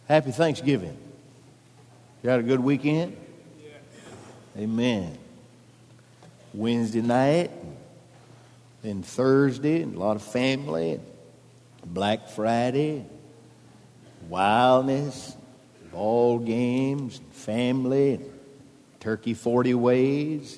Happy Thanksgiving. You had a good weekend? Amen. Wednesday night, then Thursday, and a lot of family. Black Friday, wildness, ball games, family, turkey 40 ways,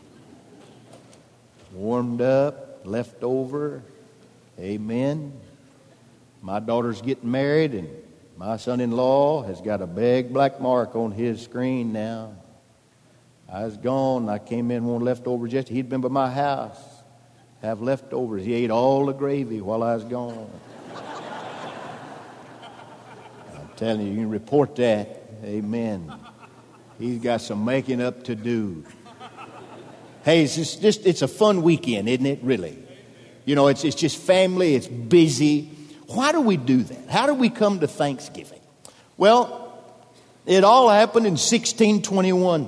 warmed up, left over. Amen. My daughter's getting married, and my son-in-law has got a big black mark on his screen now. I was gone. I came in one leftovers yesterday. He'd been by my house. Have leftovers. He ate all the gravy while I was gone. I'm telling you, you can report that. Amen. He's got some making up to do. Hey, it's a fun weekend, isn't it? Really. You know, it's just family. It's busy. Why do we do that? How do we come to Thanksgiving? Well, it all happened in 1621.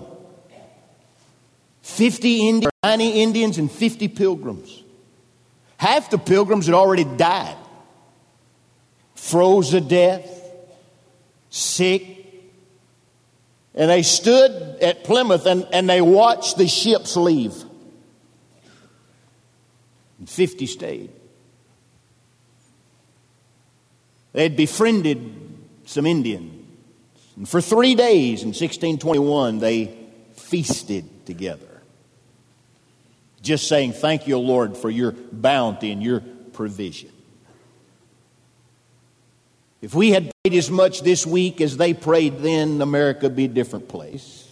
90 Indians and 50 pilgrims. Half the pilgrims had already died. Froze to death. Sick. And they stood at Plymouth and they watched the ships leave. And 50 stayed. They had befriended some Indians. And for 3 days in 1621, they feasted together. Just saying, thank you, Lord, for your bounty and your provision. If we had prayed as much this week as they prayed then, America would be a different place.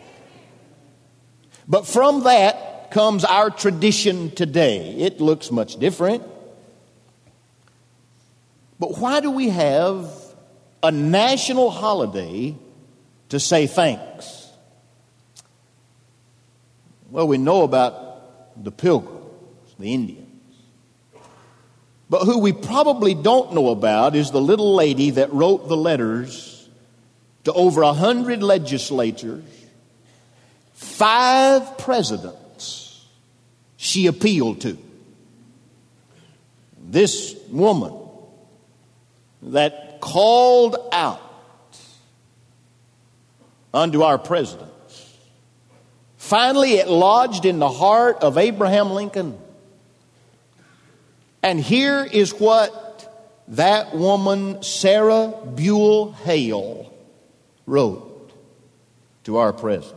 But from that comes our tradition today. It looks much different. But why do we have a national holiday to say thanks? Well, we know about the pilgrims, the Indians. But who we probably don't know about is the little lady that wrote the letters to over 100 legislatures, 5 presidents she appealed to. This woman that called out unto our presidents. Finally, it lodged in the heart of Abraham Lincoln. And here is what that woman, Sarah Buell Hale, wrote to our president.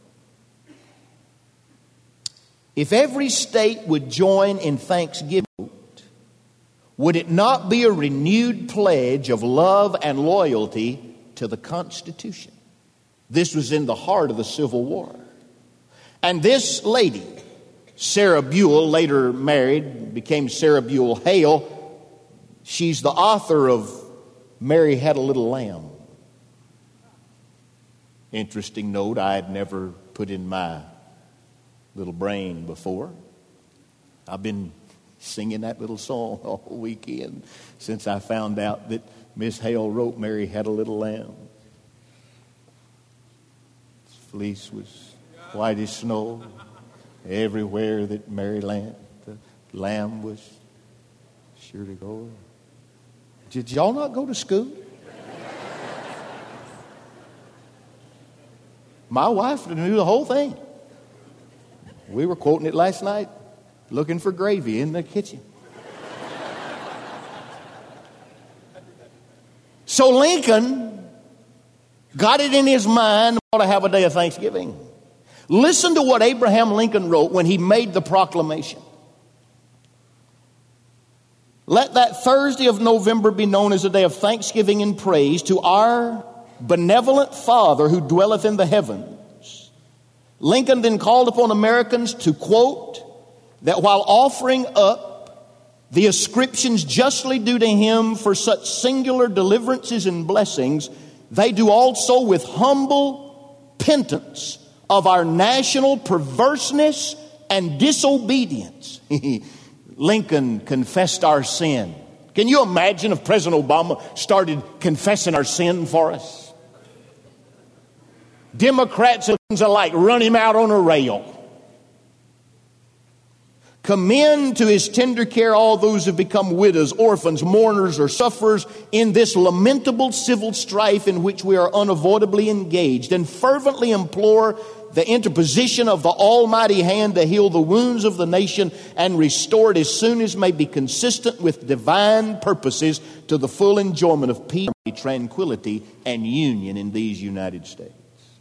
If every state would join in thanksgiving, would it not be a renewed pledge of love and loyalty to the Constitution? This was in the heart of the Civil War. And this lady, Sarah Buell, later married, became Sarah Buell Hale. She's the author of Mary Had a Little Lamb. Interesting note I had never put in my little brain before. I've been singing that little song all weekend since I found out that Miss Hale wrote Mary Had a Little Lamb. His fleece was white as snow. Everywhere that Mary the lamb was sure to go. Did y'all not go to school? My wife knew the whole thing. We were quoting it last night, looking for gravy in the kitchen. So Lincoln got it in his mind to have a day of Thanksgiving. Listen to what Abraham Lincoln wrote when he made the proclamation. Let that Thursday of November be known as a day of thanksgiving and praise to our benevolent Father who dwelleth in the heavens. Lincoln then called upon Americans to quote, that while offering up the ascriptions justly due to him for such singular deliverances and blessings, they do also with humble penitence of our national perverseness and disobedience. Lincoln confessed our sin. Can you imagine if President Obama started confessing our sin for us? Democrats alike run him out on a rail. Commend to his tender care all those who become widows, orphans, mourners, or sufferers in this lamentable civil strife in which we are unavoidably engaged, and fervently implore the interposition of the almighty hand to heal the wounds of the nation and restore it as soon as may be consistent with divine purposes to the full enjoyment of peace, tranquility, and union in these United States.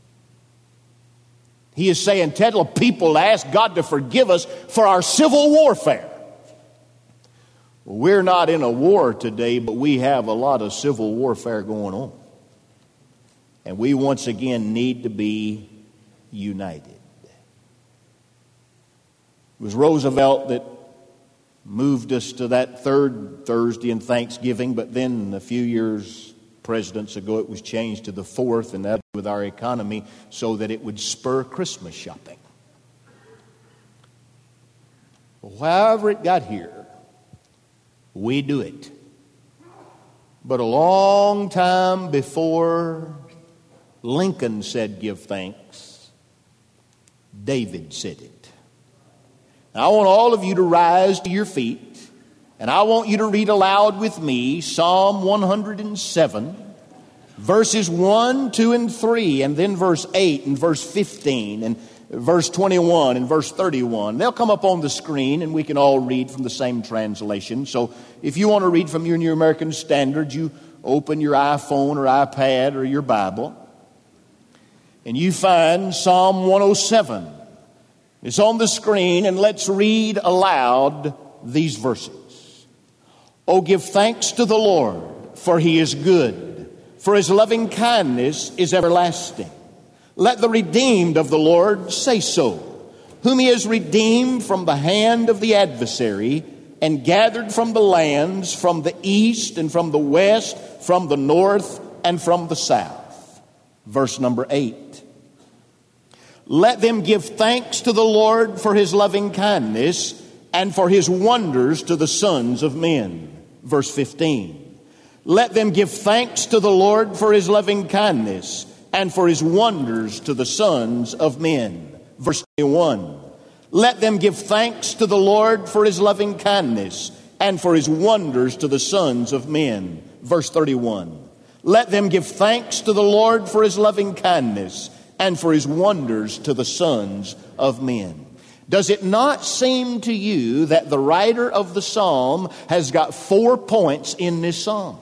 He is saying, tell people to ask God to forgive us for our civil warfare. Well, we're not in a war today, but we have a lot of civil warfare going on. And we once again need to be united. It was Roosevelt that moved us to that third Thursday in Thanksgiving, but then a few presidents ago it was changed to the fourth, and that with our economy so that it would spur Christmas shopping. However it got here, we do it. But a long time before Lincoln said give thanks, David said it. And I want all of you to rise to your feet, and I want you to read aloud with me Psalm 107, verses 1, 2, and 3, and then verse 8 and verse 15 and verse 21 and verse 31. They'll come up on the screen, and we can all read from the same translation. So if you want to read from your New American Standard, you open your iPhone or iPad or your Bible, and you find Psalm 107. It's on the screen, and let's read aloud these verses. Oh, give thanks to the Lord, for he is good, for his loving kindness is everlasting. Let the redeemed of the Lord say so, whom he has redeemed from the hand of the adversary and gathered from the lands, from the east and from the west, from the north and from the south. Verse number 8. Let them give thanks to the Lord for his loving kindness and for his wonders to the sons of men. Verse 15. Let them give thanks to the Lord for his loving kindness and for his wonders to the sons of men. Verse 21. Let them give thanks to the Lord for his loving kindness and for his wonders to the sons of men. Verse 31. Let them give thanks to the Lord for his loving kindness and for his wonders to the sons of men. Does it not seem to you that the writer of the psalm has got 4 points in this psalm?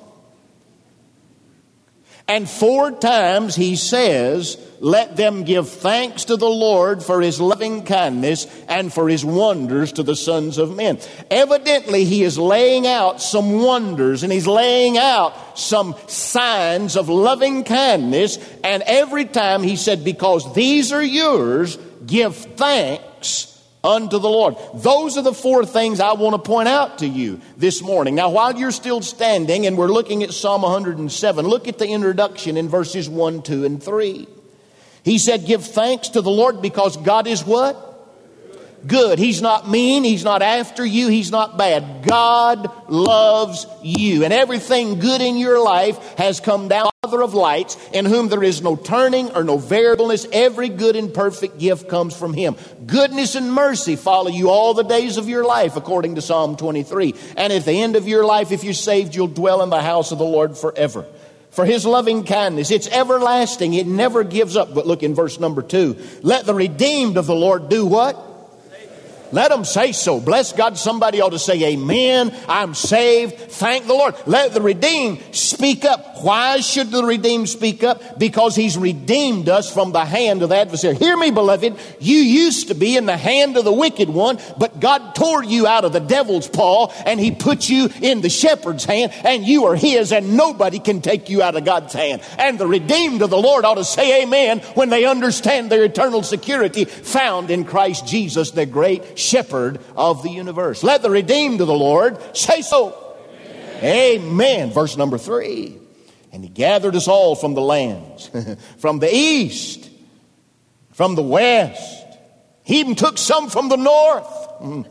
And 4 times he says, let them give thanks to the Lord for his loving kindness and for his wonders to the sons of men. Evidently, he is laying out some wonders, and he's laying out some signs of loving kindness. And every time he said, because these are yours, give thanks unto the Lord. Those are the 4 things I want to point out to you this morning. Now, while you're still standing and we're looking at Psalm 107, look at the introduction in verses 1, 2, and 3. He said, give thanks to the Lord because God is what? Good. He's not mean. He's not after you. He's not bad. God loves you. And everything good in your life has come down. Father of lights, in whom there is no turning or no variableness. Every good and perfect gift comes from him. Goodness and mercy follow you all the days of your life, according to Psalm 23. And at the end of your life, if you're saved, you'll dwell in the house of the Lord forever. For his loving kindness, it's everlasting. It never gives up. But look in verse number 2. Let the redeemed of the Lord do what? Let them say so. Bless God. Somebody ought to say amen. I'm saved. Thank the Lord. Let the redeemed speak up. Why should the redeemed speak up? Because he's redeemed us from the hand of the adversary. Hear me, beloved. You used to be in the hand of the wicked one, but God tore you out of the devil's paw and he put you in the shepherd's hand, and you are his, and nobody can take you out of God's hand. And the redeemed of the Lord ought to say amen when they understand their eternal security found in Christ Jesus, the great shepherd of the universe. Let the redeemed of the Lord say so. Amen. Verse number 3. And he gathered us all from the lands, from the east, from the west. He even took some from the north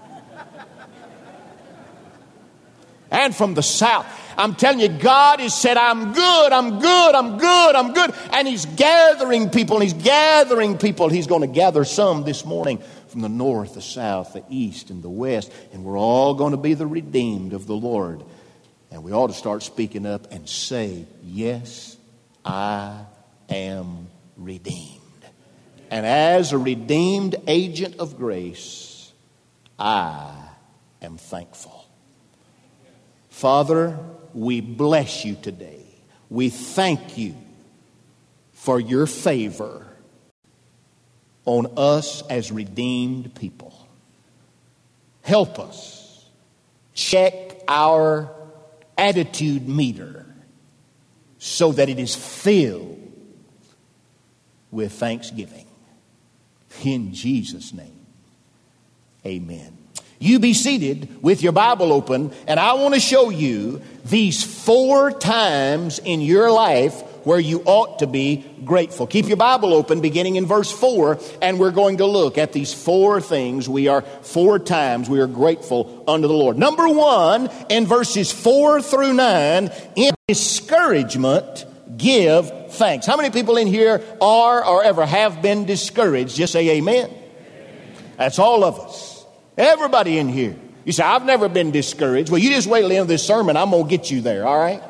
and from the south. I'm telling you, God has said, I'm good, I'm good, I'm good, I'm good. And he's gathering people, and he's gathering people. He's going to gather some this morning from the north, the south, the east, and the west. And we're all going to be the redeemed of the Lord. And we ought to start speaking up and say, yes, I am redeemed. And as a redeemed agent of grace, I am thankful. Father, we bless you today. We thank you for your favor on us as redeemed people. Help us check our attitude meter so that it is filled with thanksgiving. In Jesus' name, amen. You be seated with your Bible open, and I want to show you these 4 times in your life where you ought to be grateful. Keep your Bible open beginning in verse 4, and we're going to look at these 4 things 4 times we are grateful unto the Lord. Number 1, in verses 4 through 9, in discouragement, give thanks. How many people in here are or ever have been discouraged? Just say amen. That's all of us. Everybody in here. You say, I've never been discouraged. Well, you just wait till the end of this sermon. I'm going to get you there, all right?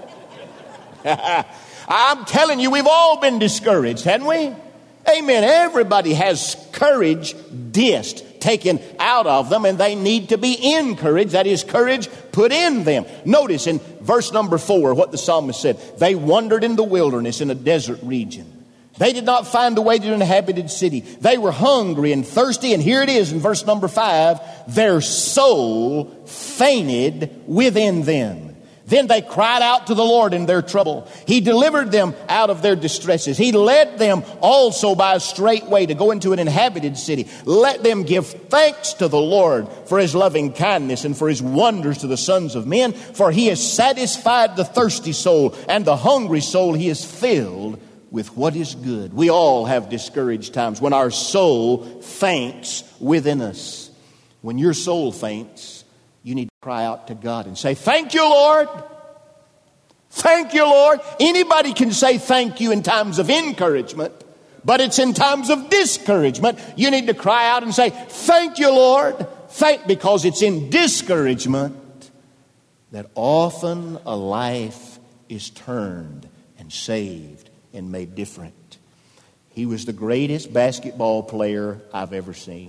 I'm telling you, we've all been discouraged, hadn't we? Amen. Everybody has courage taken out of them, and they need to be encouraged. That is, courage put in them. Notice in verse number 4 what the psalmist said. They wandered in the wilderness in a desert region. They did not find a way to an inhabited city. They were hungry and thirsty, and here it is in verse number 5. Their soul fainted within them. Then they cried out to the Lord in their trouble. He delivered them out of their distresses. He led them also by a straight way to go into an inhabited city. Let them give thanks to the Lord for his loving kindness and for his wonders to the sons of men. For he has satisfied the thirsty soul, and the hungry soul he has filled with what is good. We all have discouraged times when our soul faints within us. When your soul faints, you need to cry out to God and say, thank you, Lord. Thank you, Lord. Anybody can say thank you in times of encouragement, but it's in times of discouragement you need to cry out and say, thank you, Lord. Because it's in discouragement that often a life is turned and saved and made different. He was the greatest basketball player I've ever seen.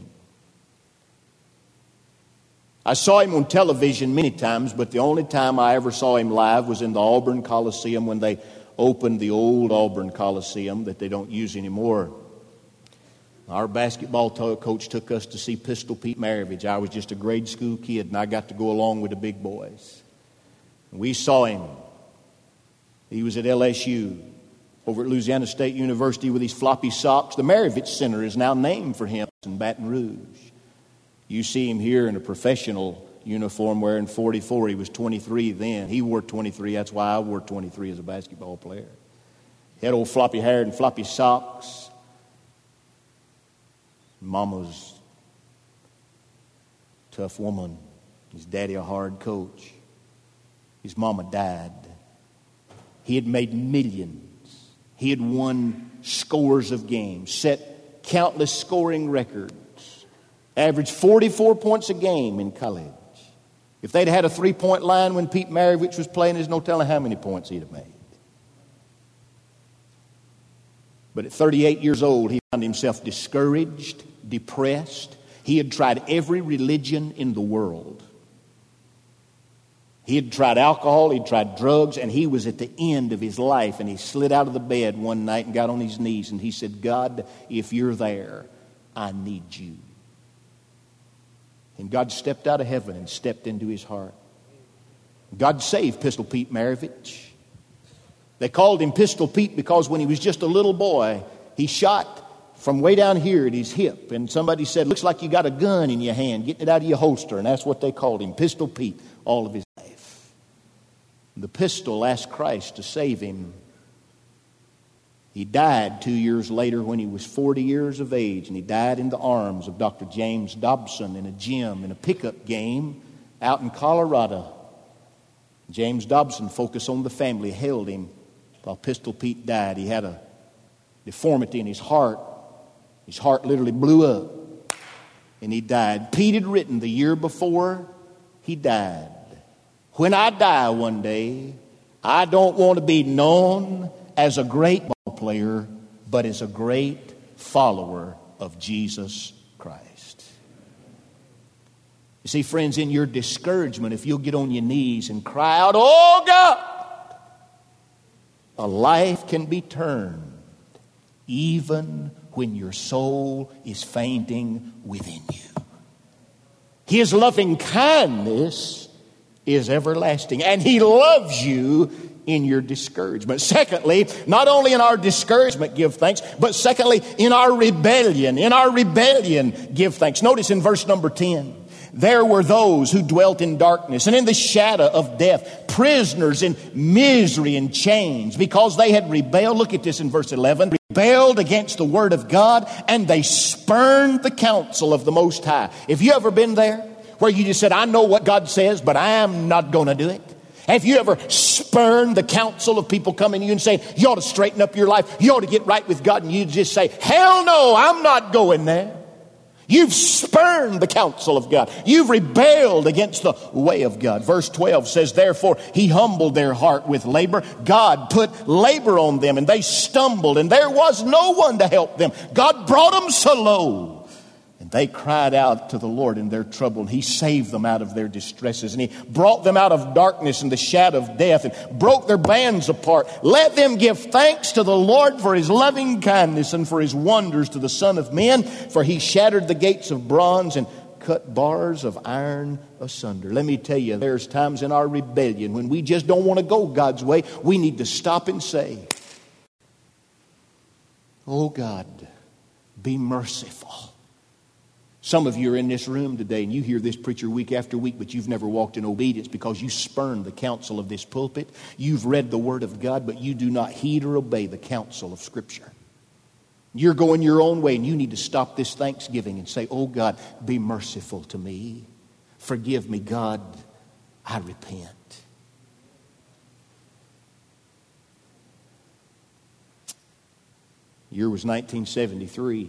I saw him on television many times, but the only time I ever saw him live was in the Auburn Coliseum when they opened the old Auburn Coliseum that they don't use anymore. Our basketball coach took us to see Pistol Pete Maravich. I was just a grade school kid, and I got to go along with the big boys. We saw him. He was at LSU. Over at Louisiana State University with these floppy socks. The Maravich Center is now named for him in Baton Rouge. You see him here in a professional uniform wearing 44. He was 23 then. He wore 23. That's why I wore 23 as a basketball player. He had old floppy hair and floppy socks. Mama's a tough woman. His daddy a hard coach. His mama died. He had made millions. He had won scores of games, set countless scoring records, averaged 44 points a game in college. If they'd had a 3-point line when Pete Maravich was playing, there's no telling how many points he'd have made. But at 38 years old, he found himself discouraged, depressed. He had tried every religion in the world. He had tried alcohol, he'd tried drugs, and he was at the end of his life. And he slid out of the bed one night and got on his knees and he said, God, if you're there, I need you. And God stepped out of heaven and stepped into his heart. God saved Pistol Pete Maravich. They called him Pistol Pete because when he was just a little boy, he shot from way down here at his hip. And somebody said, looks like you got a gun in your hand, getting it out of your holster. And that's what they called him, Pistol Pete, all of his life. The pistol asked Christ to save him. He died 2 years later when he was 40 years of age, and he died in the arms of Dr. James Dobson in a gym, in a pickup game out in Colorado. James Dobson, focused on the family, held him while Pistol Pete died. He had a deformity in his heart. His heart literally blew up. and he died. Pete had written the year before he died, when I die one day, I don't want to be known as a great ball player, but as a great follower of Jesus Christ. You see, friends, in your discouragement, if you'll get on your knees and cry out, "Oh God," a life can be turned even when your soul is fainting within you. His loving kindness is everlasting, and He loves you in your discouragement. Secondly, not only in our discouragement give thanks, but secondly, in our rebellion. In our rebellion, give thanks. Notice in verse number 10, there were those who dwelt in darkness and in the shadow of death, prisoners in misery and chains, because they had rebelled. Look at this in verse 11. Rebelled against the word of God, and they spurned the counsel of the Most High. Have you ever been there where you just said, "I know what God says, but I am not going to do it"? Have you ever spurned the counsel of people coming to you and saying, "You ought to straighten up your life, you ought to get right with God," and you just say, "Hell no, I'm not going there"? You've spurned the counsel of God. You've rebelled against the way of God. Verse 12 says, "Therefore He humbled their heart with labor." God put labor on them, and they stumbled, and there was no one to help them. God brought them so low. And they cried out to the Lord in their trouble, and He saved them out of their distresses. And He brought them out of darkness and the shadow of death, and broke their bands apart. Let them give thanks to the Lord for His loving kindness and for His wonders to the Son of Men. For He shattered the gates of bronze and cut bars of iron asunder. Let me tell you, there's times in our rebellion when we just don't want to go God's way. We need to stop and say, "Oh God, be merciful." Some of you are in this room today and you hear this preacher week after week, but you've never walked in obedience because you spurned the counsel of this pulpit. You've read the Word of God, but you do not heed or obey the counsel of Scripture. You're going your own way, and you need to stop this Thanksgiving and say, "Oh God, be merciful to me. Forgive me, God. I repent." The year was 1973.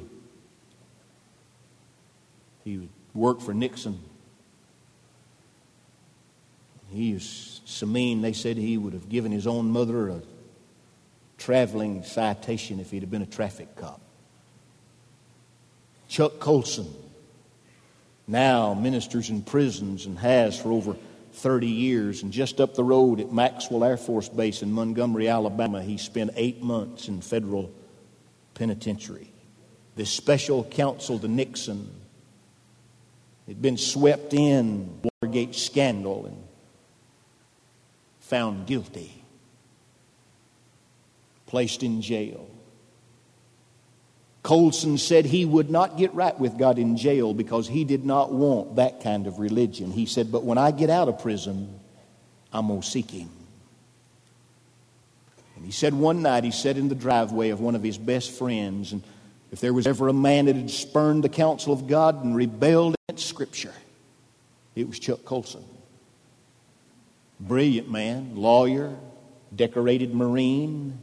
He worked for Nixon. He was so mean, they said he would have given his own mother a traveling citation if he'd have been a traffic cop. Chuck Colson now ministers in prisons and has for over 30 years. And just up the road at Maxwell Air Force Base in Montgomery, Alabama, he spent 8 months in federal penitentiary. This special counsel to Nixon had been swept in the Watergate scandal and found guilty, placed in jail. Colson said he would not get right with God in jail because he did not want that kind of religion. He said, "But when I get out of prison, I'm going to seek Him." And he said one night, he sat in the driveway of one of his best friends, and if there was ever a man that had spurned the counsel of God and rebelled against Scripture, it was Chuck Colson. Brilliant man, lawyer, decorated Marine.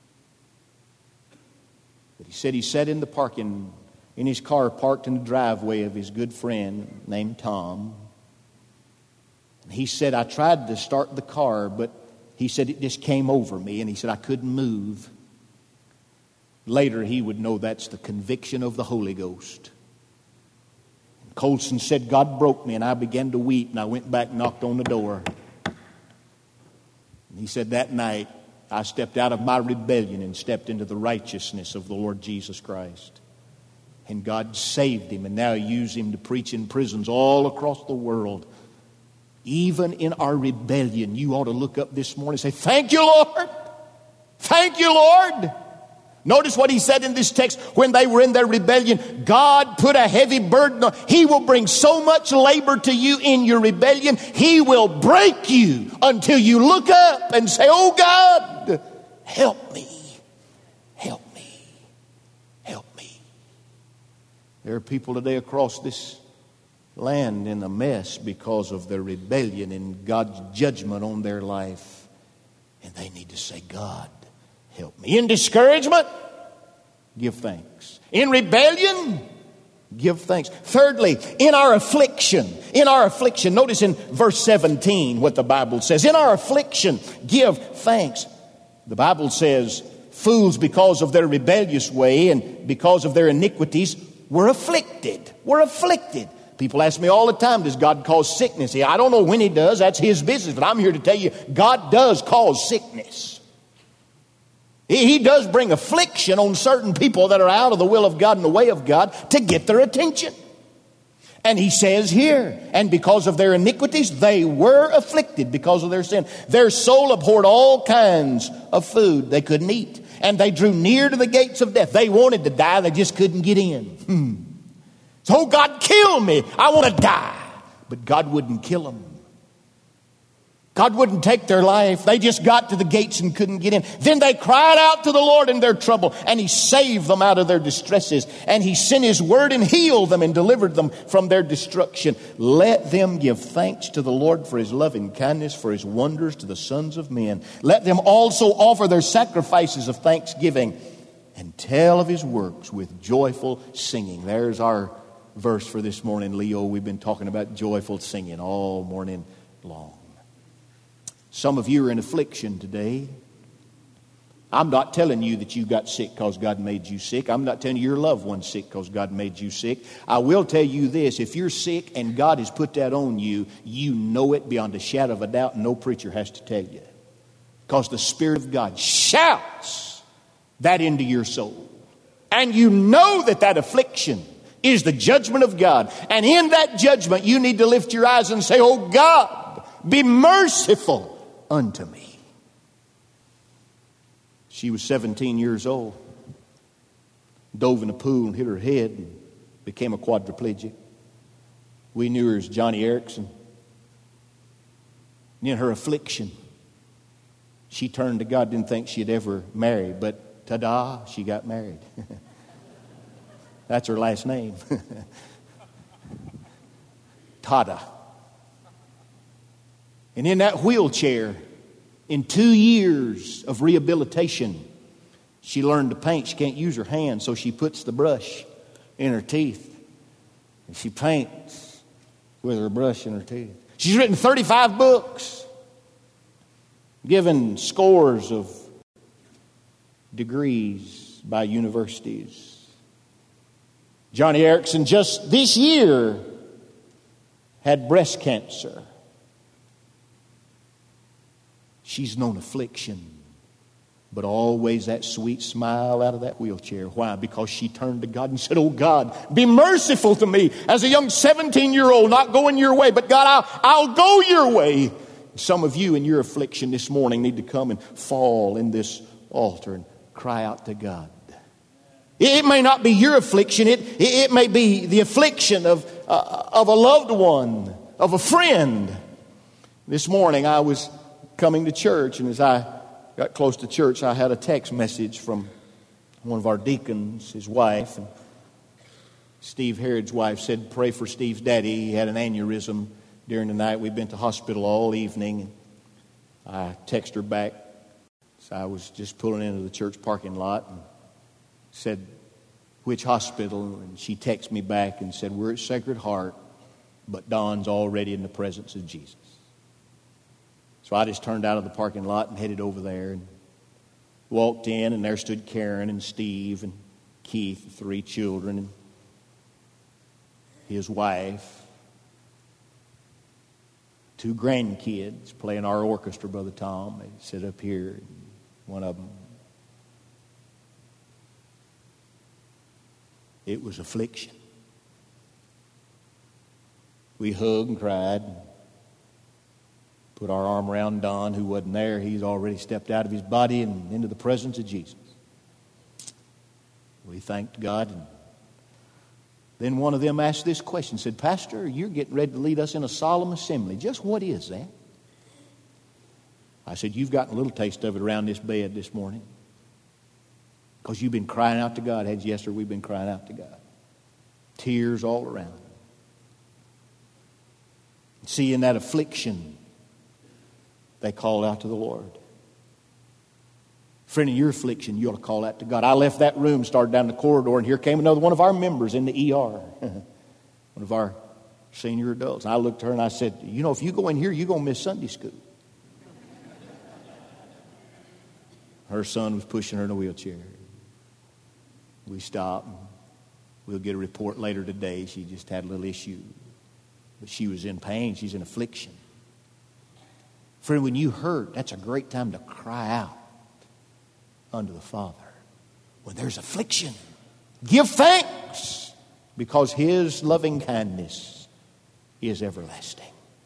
But he said he sat in his car parked in the driveway of his good friend named Tom. And he said, "I tried to start the car, but," he said, "it just came over me." And he said, "I couldn't move." Later, he would know that's the conviction of the Holy Ghost. And Colson said, "God broke me, and I began to weep, and I went back and knocked on the door." And he said, "That night, I stepped out of my rebellion and stepped into the righteousness of the Lord Jesus Christ. And God saved him, and now He used him to preach in prisons all across the world. Even in our rebellion, you ought to look up this morning and say, "Thank you, Lord. Thank you, Lord." Notice what he said in this text. When they were in their rebellion, God put a heavy burden on. He will bring so much labor to you in your rebellion. He will break you until you look up and say, "Oh God, help me, help me, help me." There are people today across this land in a mess because of their rebellion and God's judgment on their life. And they need to say, "God, help me." In discouragement, give thanks. In rebellion, Give thanks. Thirdly, in our affliction, notice in verse 17 what the Bible says. In our affliction, give thanks. The Bible says, fools, because of their rebellious way and because of their iniquities, were afflicted. We're afflicted. People ask me all the time, does God cause sickness? I don't know when He does. That's His business. But I'm here to tell you, God does cause sickness. He does bring affliction on certain people that are out of the will of God and the way of God to get their attention. And He says here, and because of their iniquities, they were afflicted because of their sin. Their soul abhorred all kinds of food they couldn't eat. And they drew near to the gates of death. They wanted to die, they just couldn't get in. So, God, kill me. I want to die. But God wouldn't kill them. God wouldn't take their life. They just got to the gates and couldn't get in. Then they cried out to the Lord in their trouble, and He saved them out of their distresses. And He sent His word and healed them and delivered them from their destruction. Let them give thanks to the Lord for His loving kindness, for His wonders to the sons of men. Let them also offer their sacrifices of thanksgiving and tell of His works with joyful singing. There's our verse for this morning, Leo. We've been talking about joyful singing all morning long. Some of you are in affliction today. I'm not telling you that you got sick because God made you sick. I'm not telling you your loved one's sick because God made you sick. I will tell you this, if you're sick and God has put that on you, you know it beyond a shadow of a doubt. No preacher has to tell you. Because the Spirit of God shouts that into your soul. And you know that that affliction is the judgment of God. And in that judgment, you need to lift your eyes and say, oh God, be merciful unto me. She was 17 years old, dove in a pool and hit her head and became a quadriplegic. We knew her as Johnny Erickson. And in her affliction, she turned to God, didn't think she'd ever marry, but ta-da, she got married. That's her last name. Tada. And in that wheelchair, in 2 years of rehabilitation, she learned to paint. She can't use her hands, so she puts the brush in her teeth. And she paints with her brush in her teeth. She's written 35 books, given scores of degrees by universities. Johnny Erickson just this year had breast cancer. She's known affliction, but always that sweet smile out of that wheelchair. Why? Because she turned to God and said, oh God, be merciful to me as a young 17-year-old, not going your way, but God, I'll go your way. Some of you in your affliction this morning need to come and fall in this altar and cry out to God. It may not be your affliction. It may be the affliction of a loved one, of a friend. This morning I was coming to church, and as I got close to church, I had a text message from one of our deacons, his wife. And Steve Harrod's wife said, pray for Steve's daddy. He had an aneurysm during the night. We've been to hospital all evening. I texted her back. So I was just pulling into the church parking lot and said, which hospital? And she texted me back and said, we're at Sacred Heart, but Don's already in the presence of Jesus. So I just turned out of the parking lot and headed over there and walked in, and there stood Karen and Steve and Keith, the 3 children, and his wife, 2 grandkids playing our orchestra, Brother Tom. They sit up here, one of them. It was affliction. We hugged and cried. Put our arm around Don, who wasn't there. He's already stepped out of his body and into the presence of Jesus. We thanked God. And then one of them asked this question, said, Pastor, you're getting ready to lead us in a solemn assembly. Just what is that? I said, you've gotten a little taste of it around this bed this morning. Because you've been crying out to God. Yes, sir, we've been crying out to God. Tears all around. See, in that affliction, they called out to the Lord. Friend, in your affliction, you ought to call out to God. I left that room, started down the corridor, and here came another one of our members in the ER. One of our senior adults. And I looked at her and I said, you know, if you go in here, you're going to miss Sunday school. Her son was pushing her in a wheelchair. We stopped. We'll get a report later today. She just had a little issue. But she was in pain. She's in affliction. Friend, when you hurt, that's a great time to cry out unto the Father. When there's affliction, give thanks, because His loving kindness is everlasting.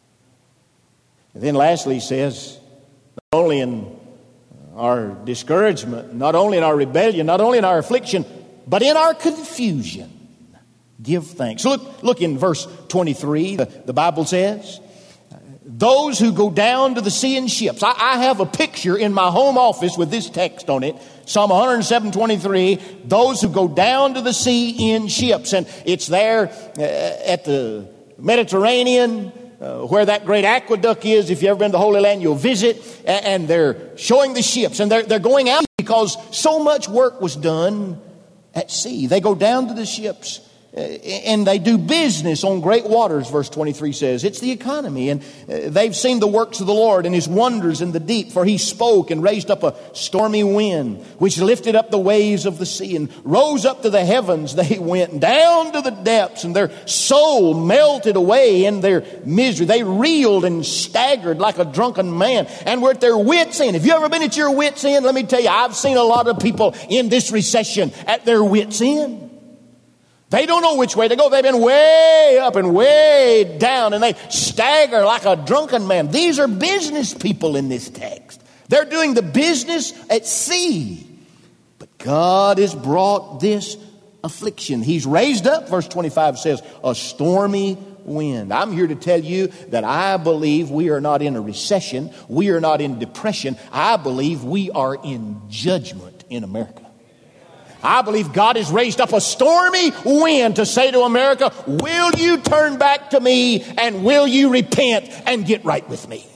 And then lastly, He says, not only in our discouragement, not only in our rebellion, not only in our affliction, but in our confusion, give thanks. Look in verse 23. The Bible says, those who go down to the sea in ships. I have a picture in my home office with this text on it. Psalm 107:23. Those who go down to the sea in ships. And it's there at the Mediterranean where that great aqueduct is. If you've ever been to the Holy Land, you'll visit. And they're showing the ships. And they're going out because so much work was done at sea. They go down to the ships and they do business on great waters, verse 23 says. It's the economy. And they've seen the works of the Lord and His wonders in the deep. For He spoke and raised up a stormy wind, which lifted up the waves of the sea and rose up to the heavens. They went down to the depths, and their soul melted away in their misery. They reeled and staggered like a drunken man and were at their wits' end. Have you ever been at your wits' end? Let me tell you, I've seen a lot of people in this recession at their wits' end. They don't know which way to go. They've been way up and way down, and they stagger like a drunken man. These are business people in this text. They're doing the business at sea. But God has brought this affliction. He's raised up, verse 25 says, a stormy wind. I'm here to tell you that I believe we are not in a recession. We are not in depression. I believe we are in judgment in America. I believe God has raised up a stormy wind to say to America, will you turn back to me and will you repent and get right with me?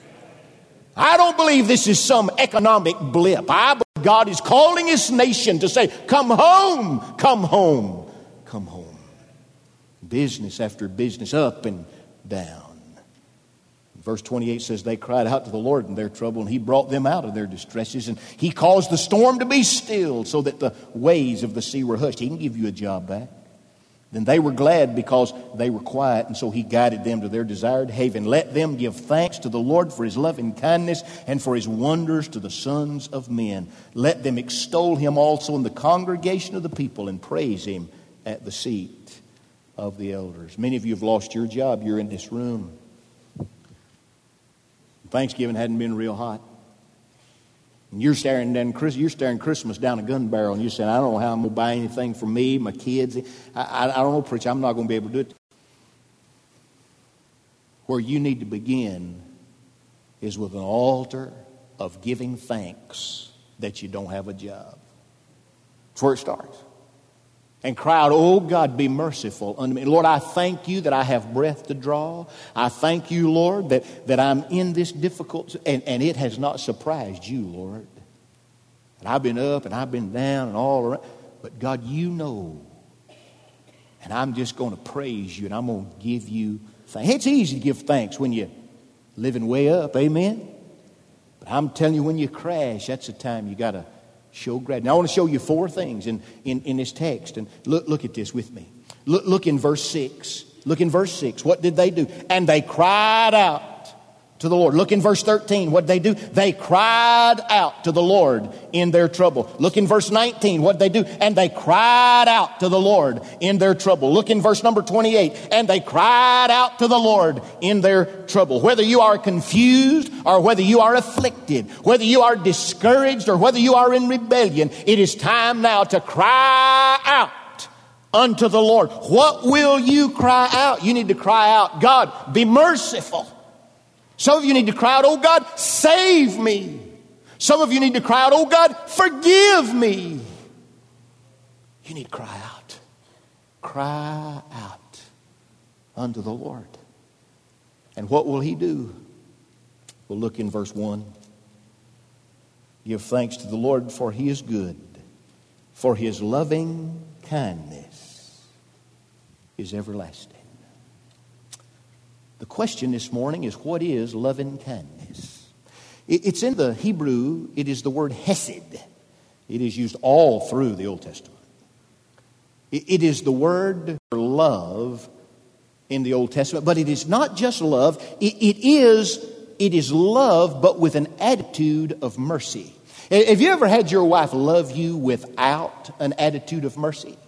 I don't believe this is some economic blip. I believe God is calling His nation to say, come home, come home, come home. Business after business, up and down. Verse 28 says, they cried out to the Lord in their trouble, and He brought them out of their distresses, and He caused the storm to be still so that the waves of the sea were hushed. He can give you a job back. Then they were glad because they were quiet, and so He guided them to their desired haven. Let them give thanks to the Lord for His loving kindness and for His wonders to the sons of men. Let them extol Him also in the congregation of the people and praise Him at the seat of the elders. Many of you have lost your job. You're in this room. Thanksgiving hadn't been real hot. And you're staring Christmas down a gun barrel, and you're saying, I don't know how I'm going to buy anything for me, my kids. I don't know, preacher, I'm not going to be able to do it. Where you need to begin is with an altar of giving thanks that you don't have a job. That's where it starts. And cry out, oh God, be merciful unto me. Lord, I thank You that I have breath to draw. I thank You, Lord, that I'm in this difficult, and it has not surprised You, Lord. And I've been up and I've been down and all around. But God, You know. And I'm just going to praise You, and I'm going to give You thanks. It's easy to give thanks when you're living way up, amen? But I'm telling you, when you crash, that's the time you got to show gratitude. Now I want to show you four things in this text. And look at this with me. Look in verse 6. Look in verse 6. What did they do? And they cried out to the Lord. Look in verse 13. What did they do? They cried out to the Lord in their trouble. Look in verse 19. What did they do? And they cried out to the Lord in their trouble. Look in verse number 28. And they cried out to the Lord in their trouble. Whether you are confused or whether you are afflicted, whether you are discouraged or whether you are in rebellion, it is time now to cry out unto the Lord. What will you cry out? You need to cry out, God, be merciful. Some of you need to cry out, oh God, save me. Some of you need to cry out, oh God, forgive me. You need to cry out. Cry out unto the Lord. And what will He do? We'll look in verse 1. Give thanks to the Lord, for He is good, for His loving kindness is everlasting. The question this morning is, what is loving kindness? It's in the Hebrew, it is the word hesed. It is used all through the Old Testament. It is the word for love in the Old Testament, but it is not just love. It is love, but with an attitude of mercy. Have you ever had your wife love you without an attitude of mercy?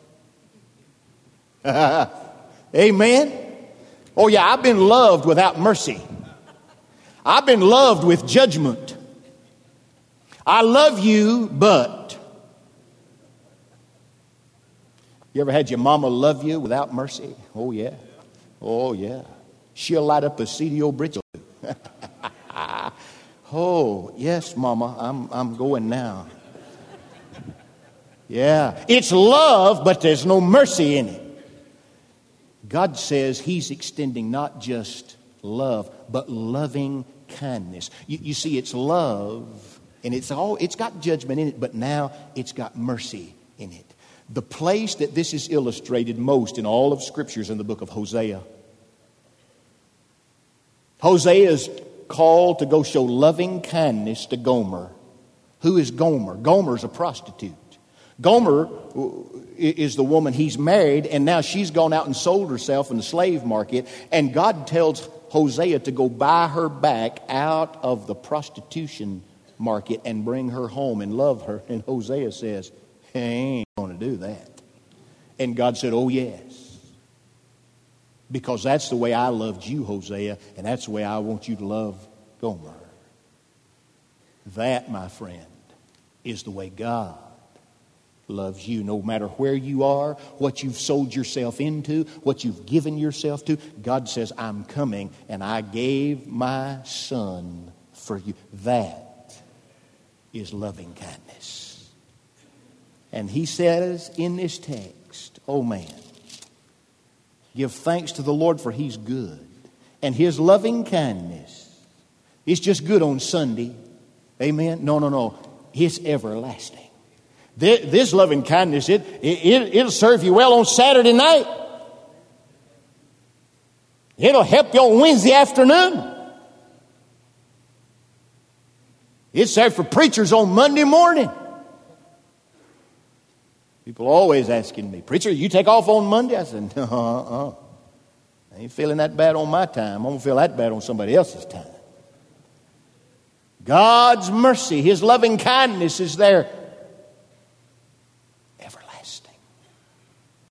Amen? Oh yeah, I've been loved without mercy. I've been loved with judgment. I love you, but. You ever had your mama love you without mercy? Oh yeah. Oh yeah. She'll light up a CDO brittle. Oh yes, mama, I'm going now. Yeah. It's love, but there's no mercy in it. God says He's extending not just love, but loving kindness. You see, it's love, and it's got judgment in it, but now it's got mercy in it. The place that this is illustrated most in all of Scripture is in the book of Hosea. Hosea is called to go show loving kindness to Gomer. Who is Gomer? Gomer is a prostitute. Gomer is the woman he's married, and now she's gone out and sold herself in the slave market, and God tells Hosea to go buy her back out of the prostitution market and bring her home and love her. And Hosea says, "I ain't going to do that." And God said, "Oh yes, because that's the way I loved you, Hosea, and that's the way I want you to love Gomer." That, my friend, is the way God loves you. No matter where you are, what you've sold yourself into, what you've given yourself to, God says, "I'm coming, and I gave my Son for you." That is loving kindness. And He says in this text, oh man, give thanks to the Lord, for He's good. And His loving kindness is just good on Sunday. Amen? No. It's everlasting. This loving kindness, it'll serve you well on Saturday night. It'll help you on Wednesday afternoon. It's there for preachers on Monday morning. People are always asking me, "Preacher, you take off on Monday?" I said, I ain't feeling that bad on my time. I'm going to feel that bad on somebody else's time. God's mercy, His loving kindness is there